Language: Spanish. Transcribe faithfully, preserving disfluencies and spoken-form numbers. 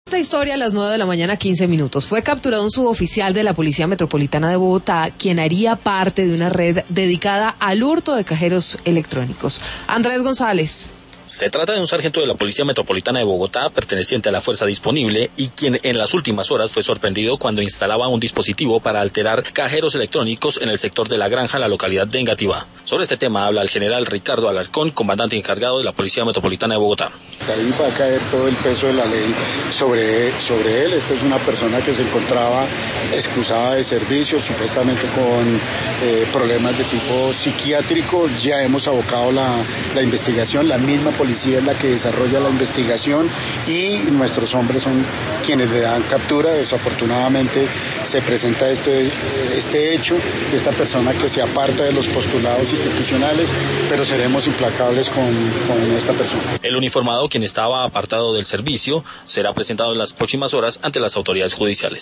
Esta historia a las nueve de la mañana, quince minutos. Fue capturado un suboficial de la Policía Metropolitana de Bogotá, quien haría parte de una red dedicada al hurto de cajeros electrónicos. Andrés González. Se trata de un sargento de la Policía Metropolitana de Bogotá, perteneciente a la Fuerza Disponible, y quien en las últimas horas fue sorprendido cuando instalaba un dispositivo para alterar cajeros electrónicos en el sector de La Granja, en la localidad de Engativá. Sobre este tema habla el general Ricardo Alarcón, comandante encargado de la Policía Metropolitana de Bogotá. Ahí va a caer todo el peso de la ley sobre, sobre él. Esta es una persona que se encontraba excusada de servicio, supuestamente con eh, problemas de tipo psiquiátrico. Ya hemos abocado la, la investigación, la misma policía es la que desarrolla la investigación y nuestros hombres son quienes le dan captura. Desafortunadamente se presenta este, este hecho de esta persona que se aparta de los postulados institucionales, pero seremos implacables con, con esta persona. El uniformado, quien estaba apartado del servicio, será presentado en las próximas horas ante las autoridades judiciales.